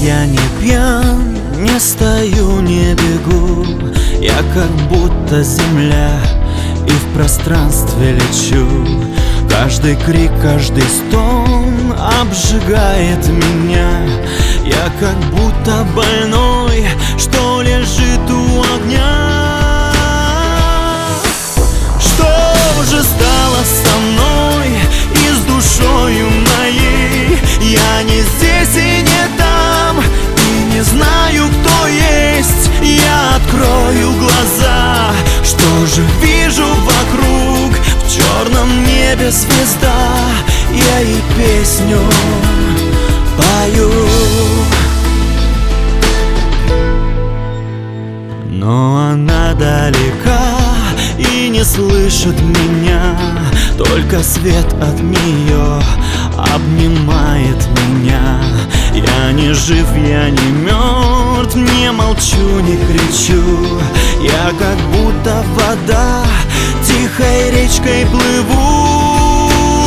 Я не пьян, не стою, не бегу. Я как будто земля и в пространстве лечу. Каждый крик, каждый стон обжигает меня. Я как будто больной, что лежит у огня. Что же стало со мной и с душою моей? Я не здесь и не там, и не знаю, кто есть. Я открою глаза, что же вижу вокруг? В черном небе звезда, я ей песню пою. Но она далека и не слышит меня. Только свет от нее обнимает меня. Я не жив, я не мертв, не молчу, не кричу. Я как будто вода, тихой речкой плыву.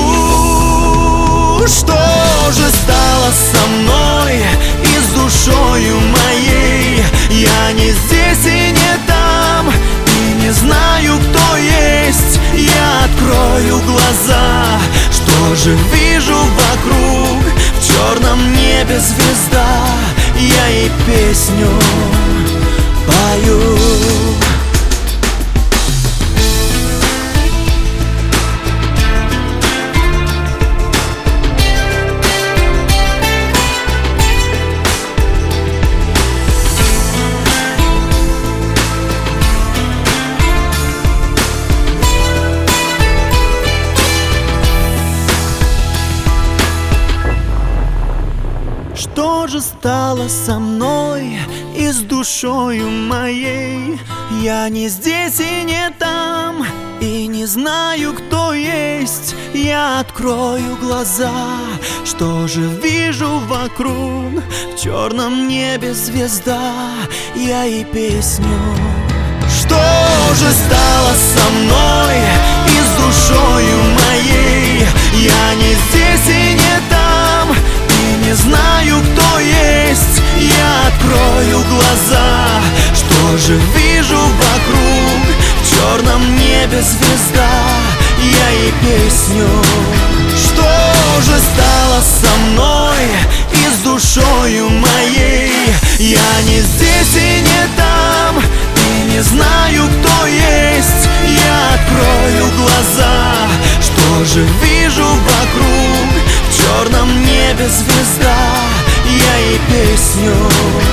Что же стало со мной и с душою моей? Я не здесь и не там, и не знаю, кто есть. Я открою глаза, что же вижу вокруг? В черном небе звезда, я ей песню пою. Что же стало со мной и с душою моей? Я не здесь и не там, и не знаю, кто есть. Я открою глаза, что же вижу вокруг? В черном небе звезда, я ей песню. Что же стало со мной и с душою моей? Я не здесь и не там, не знаю, кто есть. Я открою глаза, что же вижу вокруг? В черном небе звезда, я ей песню. Что же стало со мной и с душою моей? Я не здесь и не там, и не знаю, кто есть. Я открою глаза, что же вижу вокруг? В черном небе звезда, я ей песню